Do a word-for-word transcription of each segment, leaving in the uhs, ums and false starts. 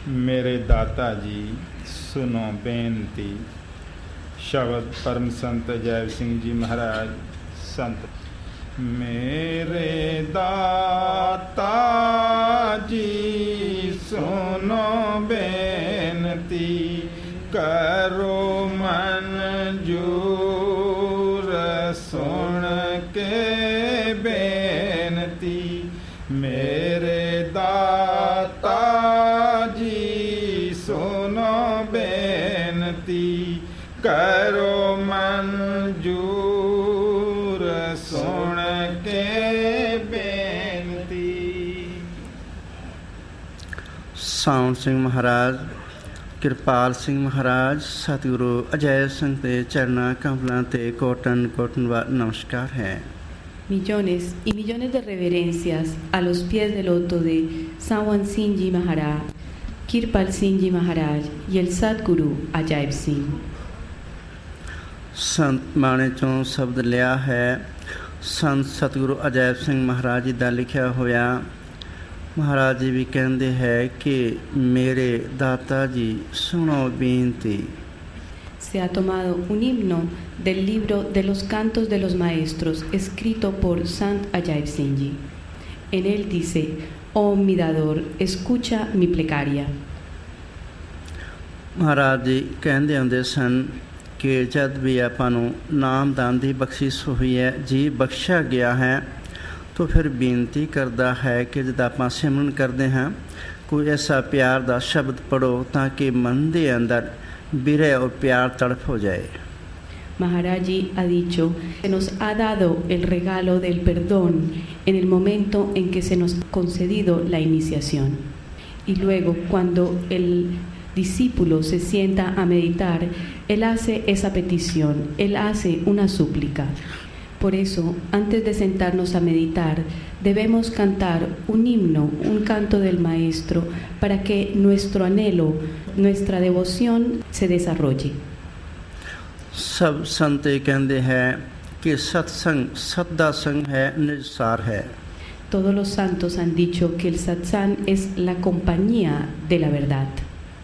ਮੇਰੇ ਦਾਤਾ ਜੀ ਸੁਨੋ ਬੇਨਤੀ। ਸ਼ਬਦ ਪਰਮ ਸੰਤ ਅਜੈਬ ਸਿੰਘ ਜੀ ਮਹਾਰਾਜ ਸੰਤ। ਮੇਰੇ ਦਾਤਾ ਜੀ ਸੁਨੋ ਬੇਨਤੀ, ਕਰੋ ਮਨਜੂਰ ਸੁਣ ਕੇ ਬੇਨਤੀ। ਮੇਰੇ ਦਾਤਾ ਜੀ ਸੁਨੋ ਬੇਨਤੀ, ਕਰੋ ਮਨਜੂਰ ਸੁਣ ਕੇ ਬੇਨਤੀ। ਸਾਉਣ ਸਿੰਘ ਮਹਾਰਾਜ, ਕਿਰਪਾਲ ਸਿੰਘ ਮਹਾਰਾਜ, ਸਤਿਗੁਰੂ ਅਜੈ ਸਿੰਘ ਦੇ ਚਰਨਾਂ ਕਮਲਾਂ ਤੇ ਕੋਟਨ ਕੋਟਨ ਨਮਸਕਾਰ ਹੈ। Millones y millones de reverencias a los pies del loto de Sawan Singh Ji Maharaj, Kirpal Singh Ji Maharaj y el Sadguru Ajaib Singh। ਸੰਤ ਬਾਣੀ ਚੋਂ ਸ਼ਬਦ ਲਿਆ ਹੈ। ਸੰਤ ਸਤਿਗੁਰੂ ਅਜੈਬ ਸਿੰਘ ਮਹਾਰਾਜ ਜੀ ਦਾ ਲਿਖਿਆ ਹੋਇਆ। ਮਹਾਰਾਜ ਜੀ ਵੀ ਕਹਿੰਦੇ ਹੈ ਕਿ ਮੇਰੇ ਦਾਤਾ ਜੀ ਸੁਣੋ ਬੇਨਤੀ। Se ha tomado un himno del libro de los cantos de los maestros escrito por Sant Ajaib Singh Ji. En él dice: Oh mi dador, escucha mi plegaria। Maharaj ਜੀ ਕਹਿੰਦੇ ਹੁੰਦੇ ਸਨ ਕਿ ਜਦ ਵੀ ਆਪਾਂ ਨੂੰ ਨਾਮਦਾਨ ਦੀ ਬਖਸ਼ਿਸ਼ ਹੋਈ ਹੈ, ਜੀ ਬਖਸ਼ਿਆ ਗਿਆ ਹੈ, ਤਾਂ ਫਿਰ ਬੇਨਤੀ ਕਰਦਾ ਹੈ ਕਿ ਜਦ ਆਪਾਂ ਸਿਮਰਨ ਕਰਦੇ ਹਾਂ ਕੋਈ ਐਸਾ ਪਿਆਰ ਦਾ ਸ਼ਬਦ ਪੜੋ ਤਾਂ ਕਿ ਮਨ ਦੇ ਅੰਦਰ ਵਿਰਹ ਔਰ ਪਿਆਰ ਤੜਪ ਹੋ ਜਾਏ। Maharaj Ji ha dicho que nos ha dado el regalo del perdón en el momento en que se nos ha concedido la iniciación. Y luego, cuando el discípulo se sienta a meditar, él hace esa petición, él hace una súplica. Por eso, antes de sentarnos a meditar, debemos cantar un himno, un canto del Maestro, para que nuestro anhelo, nuestra devoción se desarrolle. ਸਭ ਸੰਤ ਇਹ ਕਹਿੰਦੇ ਹੈ ਕਿ ਸਤਸੰਗ ਸਤ ਦਾ ਸੰਗ ਹੈ, ਨਿਰਸਾਰ ਹੈ। Todos los santos han dicho que el satsang es la compañía de la verdad.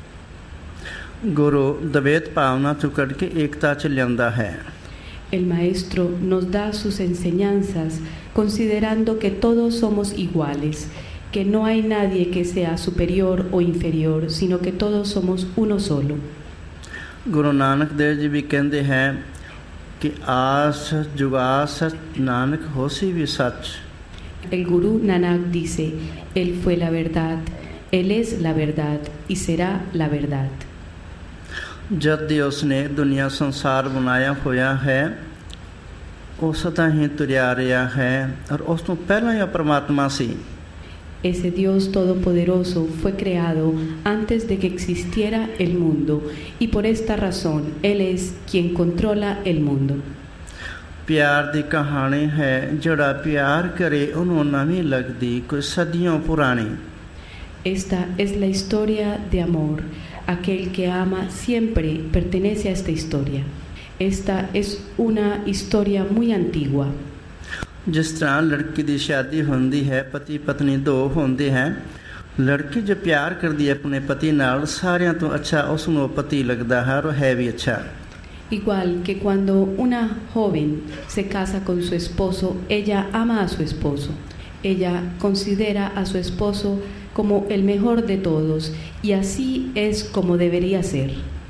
ਗੁਰੂ ਦਵੇਤ ਭਾਵਨਾ ਤੋਂ ਕੱਢ ਕੇ ਏਕਤਾ ਚ ਲਿਆਉਂਦਾ ਹੈ। El Maestro nos da sus enseñanzas considerando que todos somos iguales, que no hay nadie que sea superior o inferior, sino que todos somos uno solo. Guru ਨਾਨਕ ਦੇਵ ਜੀ ਵੀ ਕਹਿੰਦੇ ਹੈ ਕਿ ਆਸ ਜੁਗਾਸ ਨਾਨਕ ਹੋਸੀ ਵੀ ਸੱਚ। El Guru Nanak dice: Él fue la verdad, Él es la verdad y será la verdad। ਜਦ ਦੀ ਉਸਨੇ ਦੁਨੀਆ ਸੰਸਾਰ ਬਣਾਇਆ ਹੋਇਆ ਹੈ, ਉਹ ਸਦਾ ਹੀ ਤੁਰਿਆ ਰਿਹਾ ਹੈ ਔਰ ਉਸ ਤੋਂ ਪਹਿਲਾਂ ਹੀ ਪਰਮਾਤਮਾ ਸੀ। Ese Dios todopoderoso fue creado antes de que existiera el mundo y por esta razón Él es quien controla el mundo। ਪਿਆਰ ਦੀ ਕਹਾਣੀ ਹੈ, ਜਿਹੜਾ ਪਿਆਰ ਕਰੇ ਉਹਨੂੰ ਨਵੀਂ ਲੱਗਦੀ ਕੋਈ ਸਦੀਆਂ ਪੁਰਾਣੀ। Esta es la historia de amor. Aquel que ama siempre pertenece a esta historia. Esta es una historia muy antigua। ਜਿਸ ਤਰ੍ਹਾਂ ਲੜਕੀ ਦੀ ਸ਼ਾਦੀ ਹੁੰਦੀ ਹੈ, ਪਤੀ ਪਤਨੀ ਦੋ ਹੁੰਦੇ ਹੈ, ਲੜਕੀ ਜੋ ਪਿਆਰ ਕਰਦੀ ਹੈ ਆਪਣੇ ਪਤੀ ਨਾਲ, ਸਾਰਿਆਂ ਤੋਂ ਅੱਛਾ ਉਸ ਨੂੰ ਪਤੀ ਲੱਗਦਾ ਹੈ ਔਰ ਹੈ ਵੀ ਅੱਛਾ। Igual que cuando una joven se casa con su esposo, ella ama a su esposo. Ella considera a su esposo como el mejor de todos y así es como debería ser।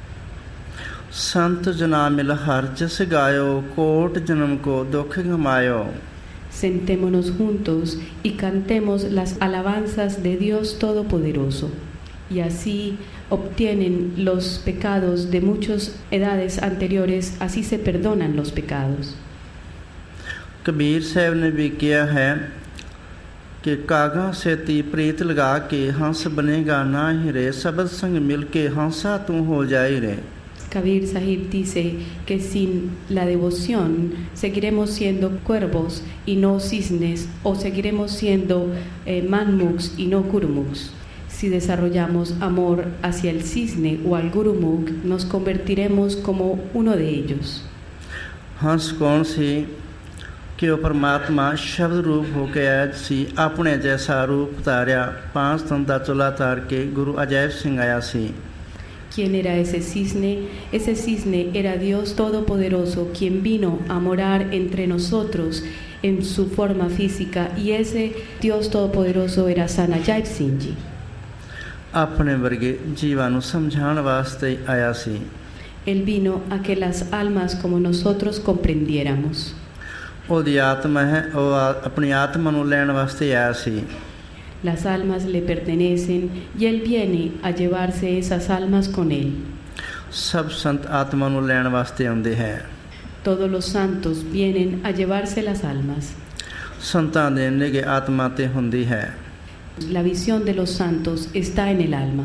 ਸੰਤ ਜਨਾ ਮਿਲ ਹਰ ਜਸ ਗਾਇਓ, ਕੋਟ ਜਨਮ ਕੋ ਦੁਖ ਗਮਾਇਓ। Sentémonos juntos y cantemos las alabanzas de Dios Todopoderoso. Y así obtienen los pecados de muchas edades anteriores, así se perdonan los pecados। Kabir ਸਾਹਿਬ ਨੇ ਵੀ ਕਿਹਾ ਹੈ ਕਿ ਕਾਗਾ ਸੇਤੀ ਪ੍ਰੀਤ ਲਗਾ ਕੇ ਹੰਸ ਬਣੇਗਾ ਨਾ ਹੀ ਰੇ, ਸਬਦ ਸੰਗ ਮਿਲ ਕੇ ਹੰਸਾ ਤੂੰ ਹੋ ਜਾਈ ਰੇ। Kabir Sahib dice que sin la devoción seguiremos siendo cuervos y no cisnes, o seguiremos siendo eh, manmuks y no gurumuks. Si desarrollamos amor hacia el cisne o al gurumuk, nos convertiremos como uno de ellos। हंस कौन सी ਕਿ ਉਹ ਪਰਮਾਤਮਾ ਸ਼ਬਦ ਰੂਪ ਹੋ ਕੇ ਆਇਆ ਸੀ, ਆਪਣੇ ਜੈਸਾ ਰੂਪ ਧਾਰਿਆ, ਪਾਂਚ ਤਨ ਦਾ ਚੋਲਾ ਧਾਰ ਕੇ ਗੁਰੂ ਅਜੈਬ ਸਿੰਘ ਆਇਆ ਸੀ। ¿Quién era ese cisne? Ese cisne era Dios Todopoderoso, quien vino a morar entre nosotros en su forma física, y ese Dios Todopoderoso era Sant Ajaib Singh Ji. ਆਪਣੇ ਵਰਗੇ ਜੀਵਾਂ ਨੂੰ ਸਮਝਾਉਣ ਵਾਸਤੇ ਆਇਆ ਸੀ। Él vino a que las almas como nosotros comprendiéramos. ਉਹਦੀ ਆਤਮਾ ਹੈ, ਉਹ ਆਪਣੀ ਆਤਮਾ ਨੂੰ ਲੈਣ ਵਾਸਤੇ ਆਇਆ ਸੀ। Las almas le pertenecen y Él viene a llevarse esas almas con Él. ਸਭ ਸੰਤ ਆਤਮਾ ਨੂੰ ਲੈਣ ਵਾਸਤੇ ਆਉਂਦੇ ਹੈ। Todos los santos vienen a llevarse las almas. ਸੰਤਾਂ ਦੇ ਨਿਗਾਹ ਆਤਮਾ ਤੇ ਹੁੰਦੀ ਹੈ। La visión de los santos está en el alma.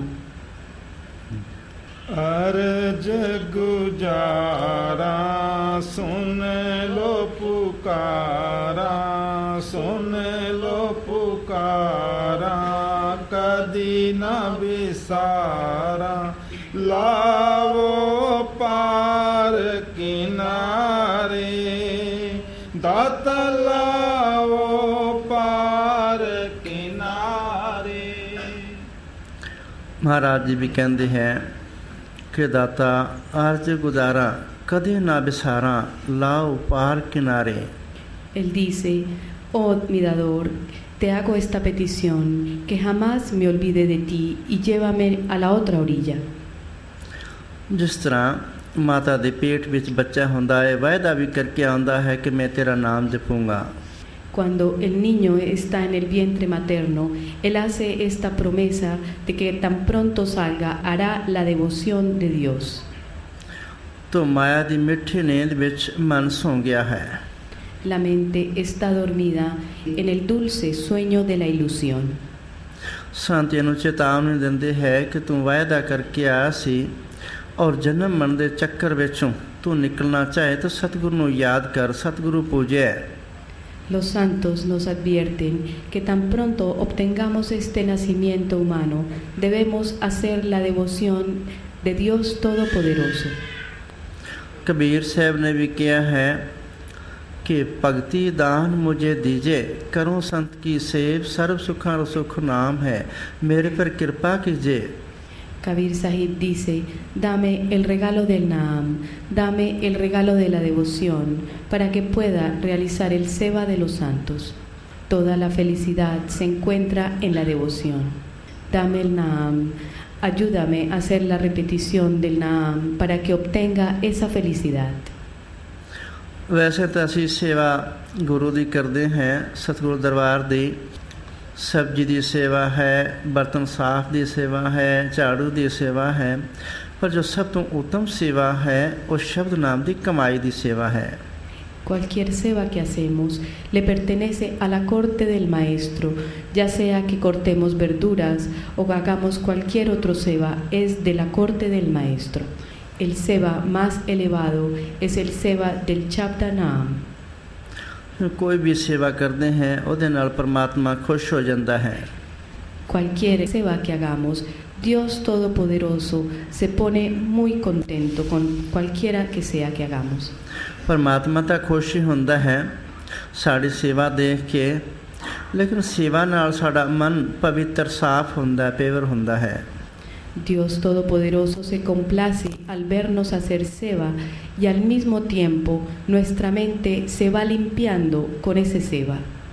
अर्ज गुजारा सुन लो पुकारा, सुन लो पुकारा, कदी न बिसारा, लावो पार किनारे, दाता लावो पार किनारे। महाराज जी भी कहते हैं कि दाता अर्ज गुजारा कदे ना बिसारा, लाओ पार किनारे। Él dice, oh mi dador, te hago esta petición, que jamás me olvide de ti y llévame a la otra orilla. जिस तरह माता दे पेट विच बच्चा हुंदा है, वायदा भी करके आंदा है कि मैं तेरा नाम जपूंगा। Cuando el niño está en el vientre materno, él hace esta promesa de que tan pronto salga hará la devoción de Dios. तो माया दी मिठी नींद विच मन सो गया है। La mente está dormida en el dulce sueño de la ilusión. संत इहनूं चेतावनी दिंदे है कि तू वायदा करके आया सी और जन्म मन दे चक्कर विचों तू निकलना चाहे तो सतगुरु नूं याद कर, सतगुरु पूजे। Los santos nos advierten que tan pronto obtengamos este nacimiento humano, debemos hacer la devoción de Dios Todopoderoso. Kabir साहब ने भी किया है कि भक्ति दान मुझे दीजे, करूं संत की सेव, सर्व सुखा सुख नाम है, मेरे पर कृपा कीजिए। Kabir Sahib dice, dame el regalo del Naam, dame el regalo de la devoción, para que pueda realizar el seva de los santos. Toda la felicidad se encuentra en la devoción. Dame el Naam, ayúdame a hacer la repetición del Naam para que obtenga esa felicidad. वैसे तो असी सेवा गुरु दी करते हैं, सतगुरु दरबार दी सब्जी की सेवा है, बर्तन साफ की सेवा है, झाड़ू की सेवा है, पर जो सब तो उत्तम सेवा है वो शब्द नाम की कमाई की सेवा है। Cualquier seva que hacemos le pertenece a la corte del maestro, ya sea que cortemos verduras o hagamos cualquier otro seva, es de la corte del maestro. El seva más elevado es el seva del Shabda Naam. कोई भी सेवा करते हैं ਉਹਦੇ ਨਾਲ परमात्मा खुश हो जाता है। Cualquier seva que hagamos, Dios Todopoderoso se pone muy contento con cualquiera que sea que hagamos. परमात्मा ਤਾਂ खुश ही ਹੁੰਦਾ है ਸਾਡੀ ਸੇਵਾ ਦੇਖ ਕੇ, ਲੇਕਿਨ ਸੇਵਾ ਨਾਲ ਸਾਡਾ ਮਨ ਪਵਿੱਤਰ ਸਾਫ਼ ਹੁੰਦਾ, ਪੇਵਰ ਹੁੰਦਾ ਹੈ। Dios Todopoderoso se complace al vernos hacer seva y al mismo tiempo nuestra mente se va limpiando con ese seva.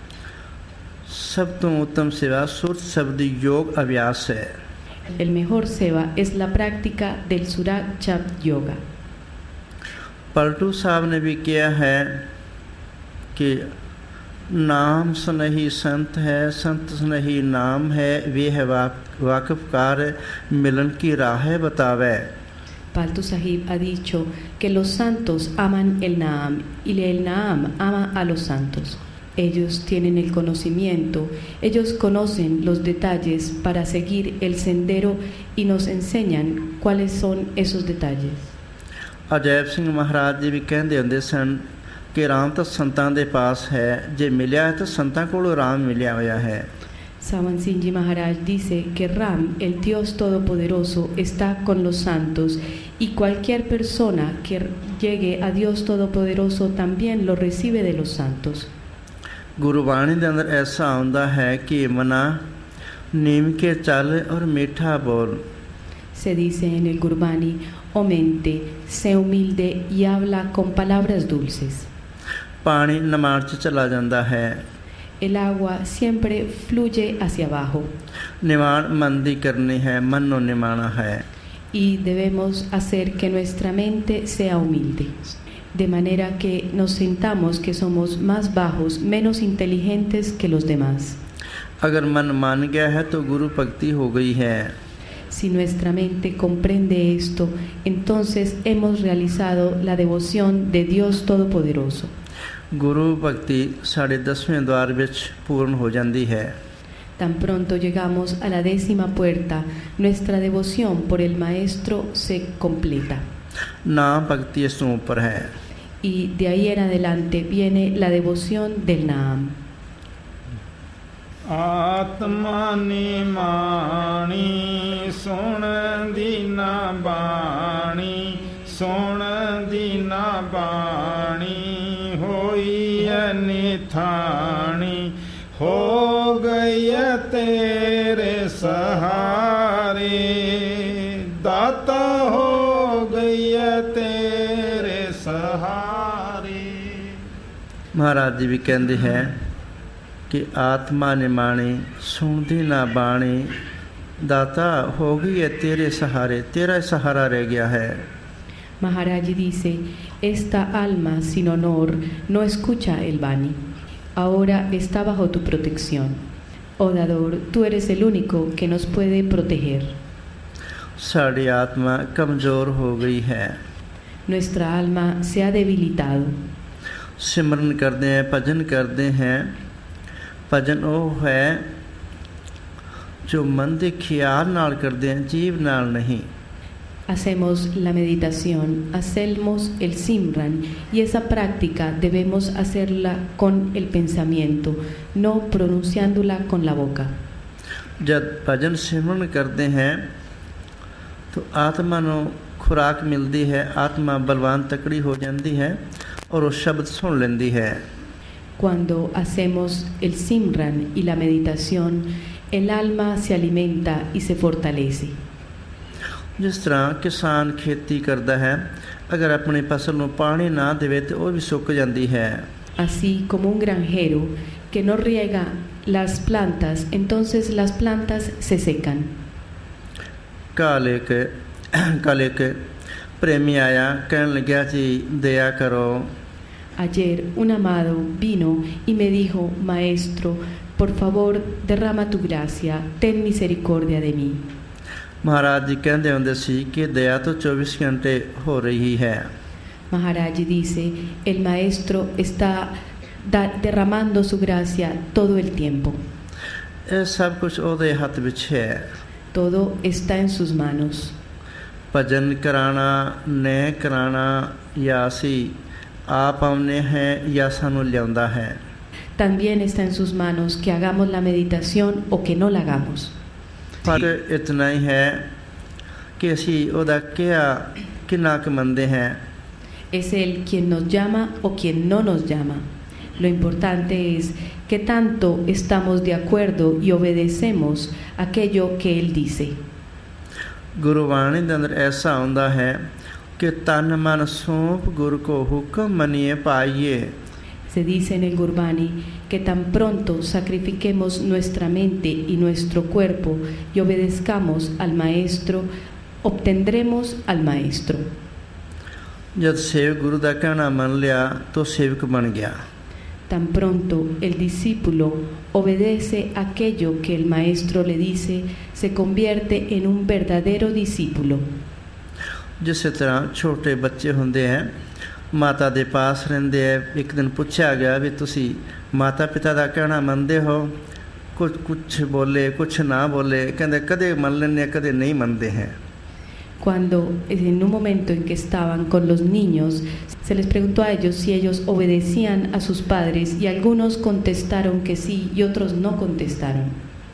सब तो उत्तम सेवा सुर शब्द योग अभ्यास है। El mejor seva es la práctica del Surat Chab Yoga. Paltu साहब ने भी किया है कि नाम सुनहि संत है, संत सुनहि नाम है, वे है वाकिफकार मिलन की राह बतावे। Paltu Sahib ha dicho que los santos aman el Naam y el Naam ama a los santos. Ellos tienen el conocimiento, ellos conocen los detalles para seguir el sendero y nos enseñan cuáles son esos detalles. Ajaib सिंह महाराज जी भी कहते होंदे सन कि राम तो संतां दे पास है, जे मिलिया है तो संतां कोलों राम मिलिया होया है। Sawan Singh Ji Maharaj dice que Ram, el Dios Todopoderoso, está con los santos y cualquier persona que llegue a Dios Todopoderoso también lo recibe de los santos. Gurbani ਦੇ ਅੰਦਰ ਐਸਾ ਆਉਂਦਾ ਹੈ ਕਿ ਮਨਾ ਨੀਮ ਕੇ ਚੱਲ ਔਰ ਮਿੱਠਾ ਬੋਲ। Se dice en el Gurbani, o mente, sé humilde y habla con palabras dulces. ਪਾਣੀ ਨਿਮਾਣ 'ਚ ਚਲਾ ਜਾਂਦਾ ਹੈ। El agua siempre fluye hacia abajo. ਨਿਮਾਣ ਮਨ ਦੀ ਕਰਨੀ ਹੈ, ਮਨ ਨੂੰ ਨਿਮਾਣਾ ਹੈ। Y debemos hacer que nuestra mente sea humilde, de manera que nos sintamos que somos más bajos, menos inteligentes que los demás. अगर मन मान गया है तो गुरु भक्ति हो गई है। Si nuestra mente comprende esto, entonces hemos realizado la devoción de Dios Todopoderoso. गुरु भक्ति साढ़े दसवें द्वार विच पूर्ण हो जाती है। Tan pronto llegamos a la décima puerta, nuestra devoción por el Maestro se completa. नाम भक्ति इस ऊपर है। Y de ahí en adelante viene la devoción del Naam. आत्मा निमाणी सुन दीना बाणी, सुन दीना बाणी होई अनिथाणी, हो गई तेरे सहारे, दाता हो गई तेरे सहारे। महाराज जी भी कहते हैं कि आत्मा निमाणी सुनती ना बाणी, दाता हो गई है तेरे सहारे, तेरा सहारा रह गया है। Maharaj dice, esta alma sin honor no escucha el Bani, ahora está bajo tu protección. Oh Dador, tú eres el único que nos puede proteger. Sari आत्मा कमज़ोर हो गई है। Nuestra alma se ha debilitado. सिमरन करते हैं, भजन करते हैं। भजन ਉਹ ਹੈ जो मन के ख्याल नाल करते हैं, जीव नाल नहीं। Hacemos la meditación, hacemos el Simran y esa práctica debemos hacerla con el pensamiento, no pronunciándola con la boca. जब भजन सिमरन करते हैं तो आत्मा ਨੂੰ खुराक मिलती है, आत्मा बलवान तकड़ी हो जाती है और वो शब्द सुन लेती है। Cuando hacemos el Simran y la meditación, el alma se alimenta y se fortalece. जिस तरह किसान खेती करता है, अगर अपनी फसल ਨੂੰ पानी ना देवे तो वो भी सुक जाती है। Así como un granjero que no riega las plantas, entonces las plantas se secan. काले के काले के प्रेमी आया, कहने लगा जी दया करो। Ayer un amado vino y me dijo, Maestro, por favor, derrama tu gracia, ten misericordia de mí. महाराज जी कहते होंगे सी कि दया तो चौबीस घंटे हो रही है। Maharaj dice, el Maestro está da- derramando su gracia todo el tiempo. ये सब कुछ ਉਹਦੇ ਹੱਥ ਵਿੱਚ है। Todo está en sus manos. भजन कराना, नह कराना या सी आप आउने हैं या सानू लियाउंदा है। También está en sus manos que hagamos la meditación o que no la hagamos. पर इतना ही है कि ਅਸੀਂ ਉਹਦਾ ਕਿਹਾ ਕਿੰਨਾ ਕੁ ਮੰਨਦੇ हैं। Es Él quien nos llama o quien no nos llama. Lo importante es que tanto estamos de acuerdo y obedecemos aquello que Él dice. Gurbani ਦੇ ਅੰਦਰ ਐਸਾ ਹੁੰਦਾ ਹੈ कि तन मन सौंप गुरु को हुक्म मनिए पाइए। Se dice en el Gurbani que tan pronto sacrifiquemos nuestra mente y nuestro cuerpo y obedezcamos al Maestro, obtendremos al Maestro. जब सेवक गुरु का कहना मन लिया तो सेवक बन गया। Tan pronto el discípulo obedece aquello que el Maestro le dice, se convierte en un verdadero discípulo. जिस तरह छोटे बच्चे होंदे हैं, माता दे पास रहंदे है। एक दिन पूछा गया भी तुसी माता पिता का कहना मनदे हो? कुछ कुछ बोले, कुछ ना बोले, कहंदे कदे मन लेने कदे नहीं मनदे हैं। Cuando en un momento en que estaban con los niños, se les preguntó a ellos si ellos obedecían a sus padres y algunos contestaron que sí y otros no contestaron.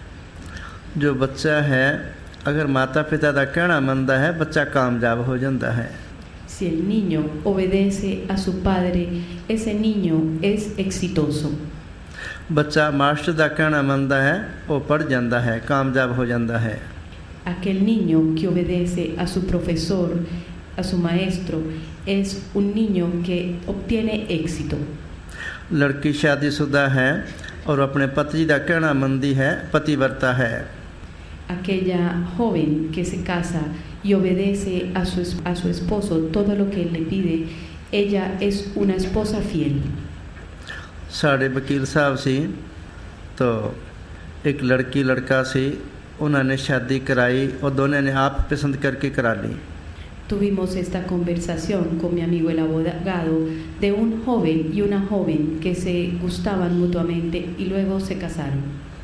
जो बच्चा है अगर माता पिता का कहना मनदा है, बच्चा कामयाब हो जाता है। Si el niño obedece a su padre, ese niño es exitoso. ਬੱਚਾ ਮਾਸਟਰ ਦਾ ਕਹਿਣਾ ਮੰਨਦਾ ਹੈ, ਉਹ ਪੜ੍ਹ ਜਾਂਦਾ ਹੈ, ਕਾਮਯਾਬ ਹੋ ਜਾਂਦਾ ਹੈ। Aquel niño que obedece a su profesor, a su maestro, es un niño que obtiene éxito. लड़की शादीशुदा है और अपने पति का कहना मंदी है, पतिव्रता है। Aquella joven que se casa y obedece a su, a su esposo todo lo que él le pide, ella es una esposa fiel. साढ़े वकील साहब सी तो एक लड़की लड़का सी, उन्होंने शादी कराई और दोनों ने आप पसंद करके करा ली। Tuvimos esta conversación con mi amigo el abogado de un joven y una joven que se gustaban mutuamente y luego se casaron.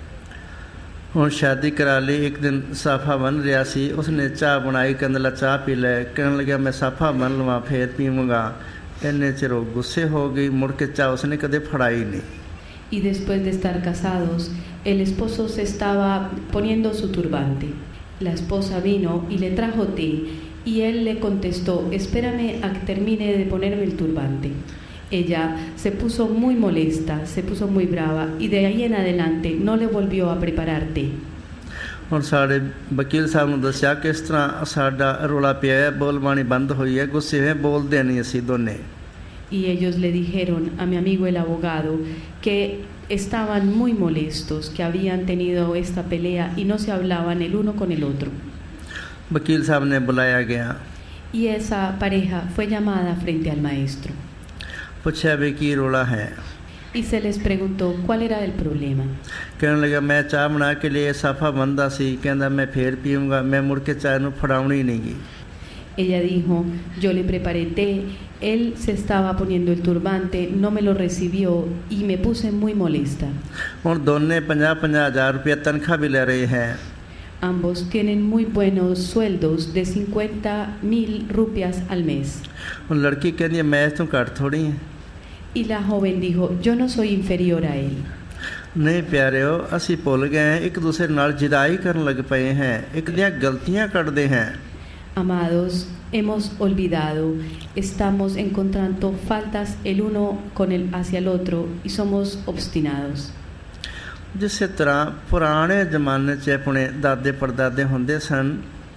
ਹੁਣ शादी करा ली। एक दिन साफा बन रहा सी, उसने चाह बनाई, कहने लगा चाह पी ले, कहने लगा मैं साफा बन लवां फिर पीऊँगा। इन्ने चिर वो गुस्से हो गई, मुड़ के चाह उसने कदे फड़ाई नहीं। Y después de estar casados, el esposo se estaba poniendo su turbante. La esposa vino y le trajo té y él le contestó, espérame a que termine de ponerme el turbante. Ella se puso muy molesta, se puso muy brava y de ahí en adelante no le volvió a preparar té. ਹੁਣ ਸਾਡੇ ਵਕੀਲ ਸਾਹਿਬ ਨੂੰ ਦੱਸਿਆ ਕਿ ਇਸ ਤਰ੍ਹਾਂ ਸਾਡਾ ਰੌਲਾ ਪਿਆ ਹੈ, ਬੋਲਬਾਣੀ ਬੰਦ ਹੋਈ ਹੈ, ਗੁੱਸੇ ਵਿੱਚ ਬੋਲਦੇ ਨਹੀਂ ਅਸੀਂ ਦੋਨੇ। Y ellos le dijeron a mi amigo el abogado que estaban muy molestos, que habían tenido esta pelea y no se hablaban el uno con el otro. वकील साहब ने बुलाया गया। Y esa pareja fue llamada frente al maestro. पूछा भी की रोला है। Y se les preguntó cuál era el problema. कहने लगा मैं चाह बना के लिए साफा बनदा सी, कहंदा मैं फिर पीऊँगा, मैं मुड़ के चाह नूं फड़ाउणी नहीं गी। Ella dijo, yo le preparé té, él se estaba poniendo el turbante, no me lo recibió y me puse muy molesta. ਹੁਣ ਦੋਨੇ ਪੰਜਾਹ ਪੰਜਾਹ ਹਜ਼ਾਰ रुपया तनख्वाह भी ले रहे हैं। Ambos tienen muy buenos sueldos de cincuenta mil rupias al mes. ਹੁਣ लड़की कहती है मैं इस तों घट थोड़ी है। Y la joven dijo, yo no soy inferior a él. नहीं प्यारे हो, असी भुल गए हैं, एक दूसरे नाल जिदाई करन लग पए हैं, एक दियां गलतियां कढ़दे हैं। Amados, hemos olvidado, estamos encontrando faltas el uno con el hacia el otro y somos obstinados. जिस तरह पुराने जमाने च अपने दादे परदादे हुंदे सन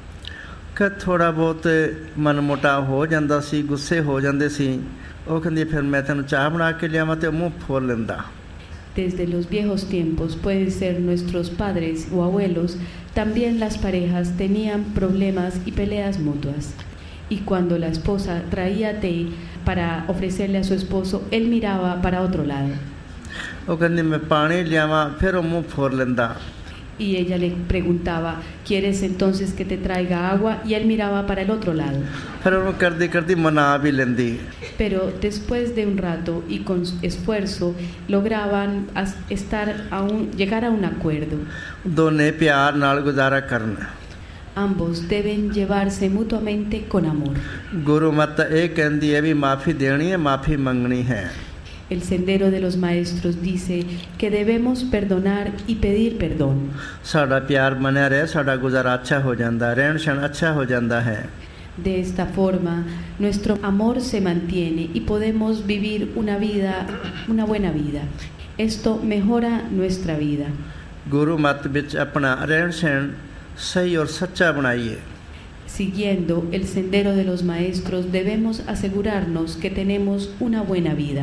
कि थोड़ा बहुत मन मुटाव हो जाता सी, गुस्से हो जाते सी, वो कहंदी फिर मैं तैनूं चाह बना के लियावां ते मूँह फोड़ लैंदा। Desde los viejos tiempos, pueden ser nuestros padres o abuelos, también las parejas tenían problemas y peleas mutuas. Y cuando la esposa traía té para ofrecerle a su esposo, él miraba para otro lado. वो कहंदी मैं पानी लियावां, फिर वो मूँह फोड़ लैंदा। Y ella le preguntaba, ¿quieres entonces que te traiga agua? Y él miraba para el otro lado. फिर वो करदी करदी मना भी लैंदी। Pero después de un rato y con esfuerzo lograban estar a un, llegar a un acuerdo. दोने प्यार नाल गुजारा करना। Ambos deben llevarse mutuamente con amor. गुरु मत ये कहंदी है भी माफ़ी देनी है, माफ़ी मंगनी है। El sendero de los maestros dice que debemos perdonar y pedir perdón. साडा प्यार बना रहे, साडा गुजारा अच्छा हो जाता, रहन सहन अच्छा हो जाता है। De esta forma, nuestro amor se mantiene y podemos vivir una vida, una buena vida. Esto mejora nuestra vida. गुरु मत विच अपना रहन सहन सही और सच्चा बनाइए। Siguiendo el sendero de los maestros, debemos asegurarnos que tenemos una buena vida.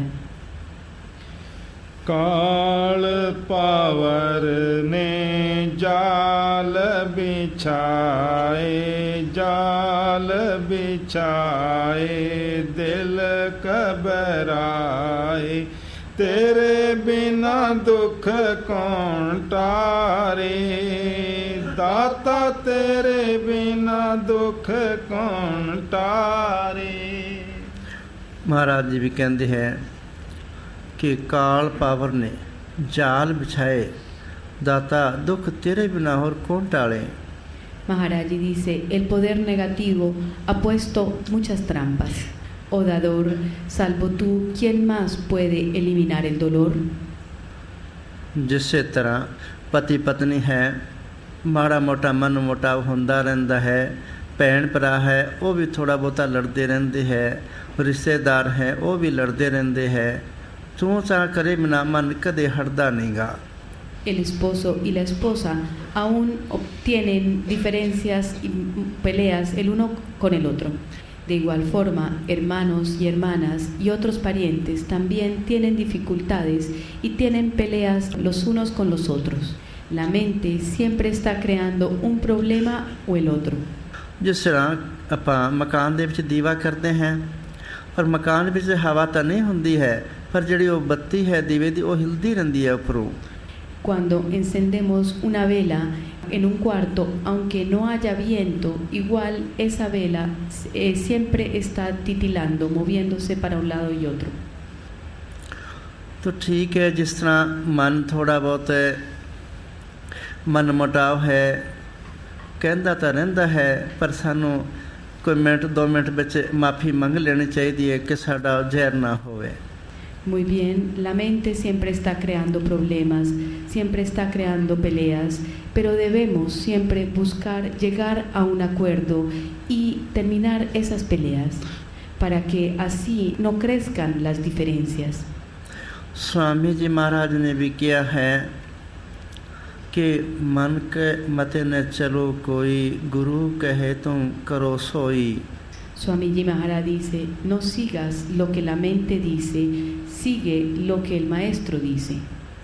काल power ने जाल बिछाए, जाल बिछाए दिल घबराए, तेरे बिना दुख कौन टारे, दाता तेरे बिना दुख कौन टारे। महाराज जी भी कहते हैं कि काल पावर ने जाल बिछाए, दाता दुख तेरे बिना और कौन टाले। Maharaj dice, el poder negativo ha puesto muchas trampas. Oh dador, salvo tú, ¿quién más puede eliminar el dolor? जिस तरह पति पत्नी है, माड़ा मोटा मन मुटाव होंदा रहिंदा है, भैन भरा है वो भी थोड़ा बहुता लड़ते रहंदे है, रिश्तेदार हैं वो भी लड़ते रहंदे है, ਤੂੰ ਚਾਹ ਕਰੇ ਬਿਨਾ ਮਨ ਕਦੇ ਹਟਦਾ ਨਹੀਂਗਾ। El esposo y la esposa aún obtienen diferencias y peleas el uno con el otro. De igual forma, hermanos y hermanas y otros parientes también tienen dificultades y tienen peleas los unos con los otros. La mente siempre está creando un problema o el otro. ਜਿਸ ਤਰ੍ਹਾਂ ਆਪਾਂ ਮਕਾਨ ਦੇ ਵਿੱਚ ਦੀਵਾ ਕਰਦੇ ਹਾਂ, ਪਰ ਮਕਾਨ ਵਿੱਚ ਹਵਾ ਤਾਂ ਨਹੀਂ ਹੁੰਦੀ ਹੈ, ਪਰ ਜਿਹੜੀ ਉਹ ਬੱਤੀ ਹੈ ਦੀਵੇ ਦੀ ਉਹ ਹਿਲਦੀ ਰਹਿੰਦੀ ਹੈ ਉੱਪਰੋਂ। Cuando encendemos una vela en un cuarto, aunque no haya viento, igual esa vela eh, siempre está titilando, moviéndose para un lado y otro. तो ठीक है, जिस तरह मन थोड़ा बहुत मन मुटाव है कहता तो रहिंदा है, पर सानू कोई मिनट दो मिनट विच माफ़ी मंग लेनी चाहिए है कि साडा जहर ना होवे। Muy bien, la mente siempre está creando problemas, siempre está creando peleas, pero debemos siempre buscar llegar a un acuerdo y terminar esas peleas para que así no crezcan las diferencias. Swami जी महाराज ने भी किया है कि मन के मते न चलो कोई, गुरु कहे तुम करो सोई। Swami Ji Maharaj dice, no sigas lo que la mente dice, sigue lo que el maestro dice.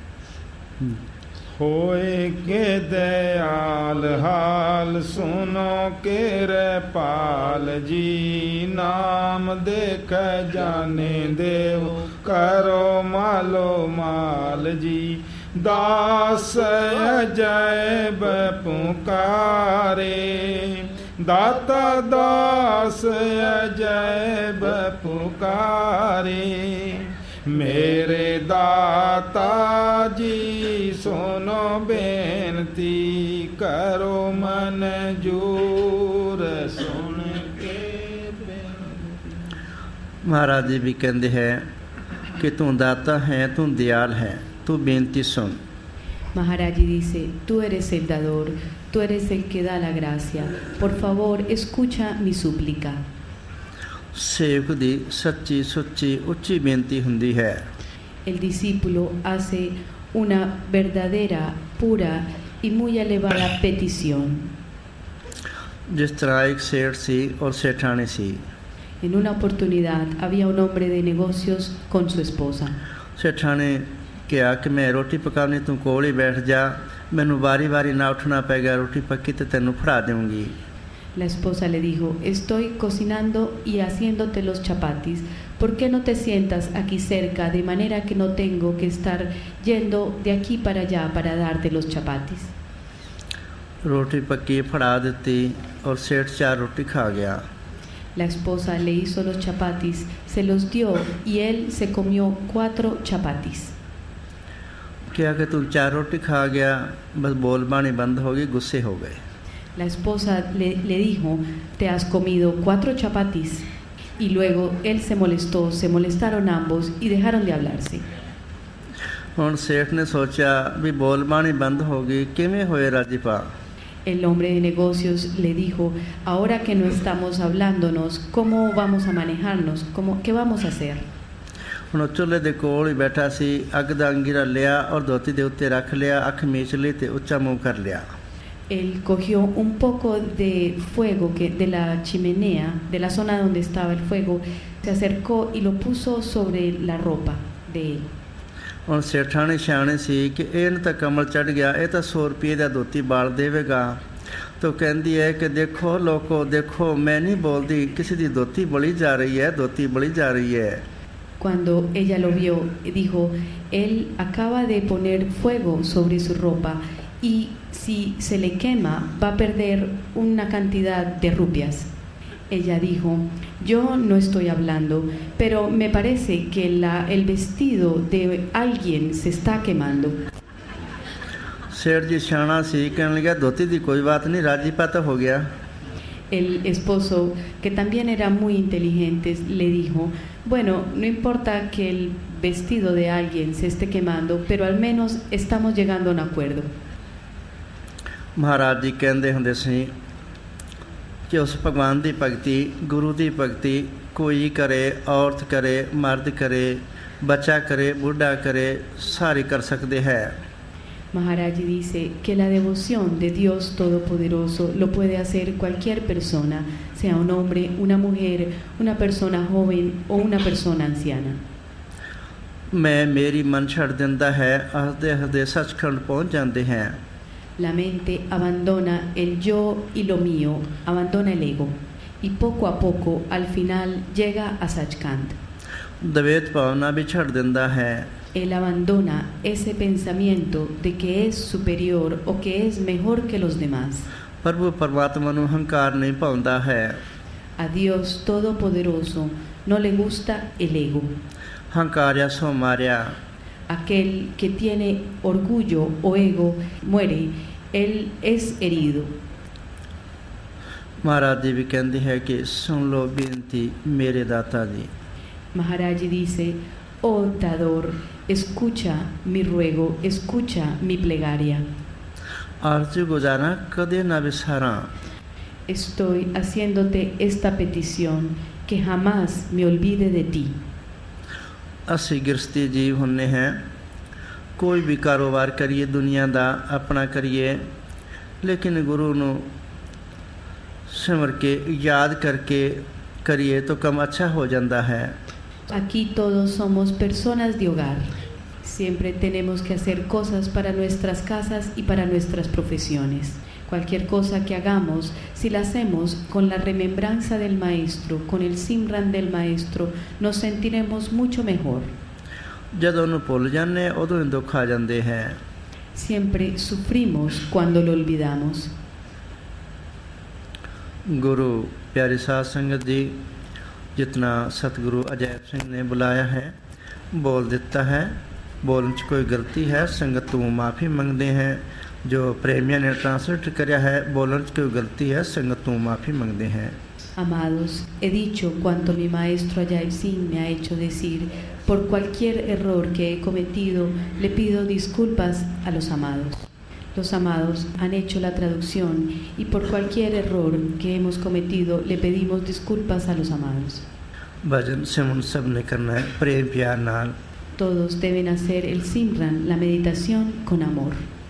होए के दयाल हाल सुनो केरे पाल जी, नाम देख जाने देव करो मालो माल जी। दास अजैब पुकारे, दाता दास अजैब पुकारे। मेरे दाता जी सुनो बेनती, करो मन जूर सुन के बेनती। महाराज जी भी कहते हैं कि तू दाता है, तू दयाल है, तू बेनती सुन। Maharaj Ji dice, tú eres el dador, tú eres el que da la gracia, por favor escucha mi súplica. सेवक दी सच्ची सुच्ची उच्ची बेनती हुंदी है। El discípulo hace una verdadera, pura y muy elevada petición. जिस तरह एक सेठ सी और सेठानी सी। En una oportunidad había un hombre de negocios con su esposa. सेठानी कहा कि मैं रोटी पकानी, तू कोल ही बैठ जा, मैनू बारी बारी ना उठना पेगा, रोटी पक्की तो तेनू फड़ा दूंगी। La esposa le dijo, estoy cocinando y haciéndote los chapatis, ¿por qué no te sientas aquí cerca de manera que no tengo que estar yendo de aquí para allá para darte los chapatis? रोटी पक्की फड़ा देती और सेठ चार रोटी खा गया। La esposa le hizo los chapatis, se los dio y él se comió cuatro chapatis. क्या कि तू चार रोटी खा गया, बस बोल बानी बंद हो गई, गुस्से हो गए। La esposa le, le dijo, te has comido cuatro chapatis. Y luego él se molestó, se molestaron ambos y dejaron de hablarse. हुण सेठ ने सोचा भी बोल बानी बंद हो गई, किवें होए राजीपा। El hombre de negocios le dijo, ahora que no estamos hablándonos, ¿cómo vamos a manejarnos? ¿Cómo, ¿Qué vamos a hacer? ਹੁਣ ਚੁੱਲ੍ਹੇ ਦੇ ਕੋਲ ਹੀ ਬੈਠਾ ਸੀ, ਅੱਗ ਦਾ ਅੰਗੀਰਾ ਲਿਆ ਔਰ ਧੋਤੀ ਦੇ ਉੱਤੇ ਰੱਖ ਲਿਆ, ਅੱਖ ਮੀਚ ਲਈ ਤੇ ਉੱਚਾ ਮੂੰਹ ਕਰ ਲਿਆ। Él cogió un poco de fuego que de la chimenea, de la zona donde estaba el fuego, se acercó y lo puso sobre la ropa de él. ਹੁਣ ਸੇਠਾਣੀ ਸਿਆਣੇ ਸੀ ਕਿ ਇਹਨੂੰ ਤਾਂ ਕਮਲ ਚੜ੍ਹ ਗਿਆ, ਇਹ ਤਾਂ ਸੌ ਰੁਪਏ ਦਾ ਧੋਤੀ ਬਾਲ ਦੇਵੇਗਾ। तो कहती है कि देखो लोगो देखो, मैं नहीं बोलती, किसी की धोती बड़ी जा रही है, धोती बड़ी जा रही है। Cuando ella lo vio, dijo, él acaba de poner fuego sobre su ropa y si se le quema va a perder una cantidad de rupias. Ella dijo, yo no estoy hablando, pero me parece que la, el vestido de alguien se está quemando. सेठ जी सियाना सी, कहने लगा धोती की कोई बात नहीं, राजी पाता हो गया। El esposo, que también era muy inteligente, le dijo, bueno, no importa que el vestido de alguien se esté quemando, pero al menos estamos llegando a un acuerdo. महाराज जी कहते होंदे सी कि उस भगवान की भगती, गुरु की भगती कोई करे, औरत करे, मर्द करे, बच्चा करे बूढ़ा करे सारे कर सकते हैं। Maharaj dice que la devoción de Dios Todopoderoso lo puede hacer cualquier persona, sea un hombre, una mujer, una persona joven o una persona anciana. मैं मेरी मन छड़ दिंदा है हसदे हसदे सचखंड पहुंच जाते हैं। La mente abandona el yo y lo mío, abandona el ego y poco a poco al final llega a Sachkhand. द्वैत भावना भी छड़ दिंदा है। Él abandona ese pensamiento de que es superior o que es mejor que los demás. प्रभु परमात्मा ਨੂੰ ਹੰਕਾਰ ਨਹੀਂ ਪਾਉਂਦਾ ਹੈ। A Dios Todopoderoso no le gusta el ego. ਹੰਕਾਰਿਆ ਸੋ ਮਾਰਿਆ। Aquel que tiene orgullo o ego muere, él es herido. महाराज जी भी कहते हैं कि सुन लो बेनती मेरे दाता जी। Maharaj dice, oh dador, escucha mi ruego, escucha mi plegaria. आरज़ू गुजारा कदे ना विसारा। Estoy haciéndote esta petición, que jamás me olvide de ti. ਅਸੀਂ ਗ੍ਰਸਤੀ ਜੀਵ ਹੁੰਨੇ हैं, कोई भी कारोबार करिए दुनिया दा अपना करिए, लेकिन गुरु ਨੂੰ सिमर के याद करके करिए तो कम अच्छा हो जाता है। Aquí todos somos personas de hogar. Siempre tenemos que hacer cosas para nuestras casas y para nuestras profesiones. Cualquier cosa que hagamos, si la hacemos con la remembranza del Maestro, con el Simran del Maestro, nos sentiremos mucho mejor. ਜਦੋਂ ਨੂੰ ਭੁੱਲ ਜਾਂਦੇ ਉਦੋਂ ਹੀ ਦੁੱਖ ਆ ਜਾਂਦੇ हैं। Siempre sufrimos cuando lo olvidamos. गुरु प्यारी साध संगत जी, जितना सतगुरु अजैब सिंह ने बुलाया है बोल देता है। बोलने च कोई गलती है संगत तू माफ़ी मंगते हैं। जो प्रेमिया ने ट्रांसलेट कराया है बोलने च कोई गलती है संगत तू माफ़ी मंगते हैं। Amados, he dicho cuanto mi maestro Ajay Singh me ha hecho decir. Por cualquier error que he cometido, le pido disculpas a los amados. Los amados han hecho la traducción y por cualquier error que hemos cometido, le pedimos disculpas a los amados. भजन सिमरन सब ने करना है प्रेम प्यार नाल। Todos deben hacer el Simran, la meditación, con amor.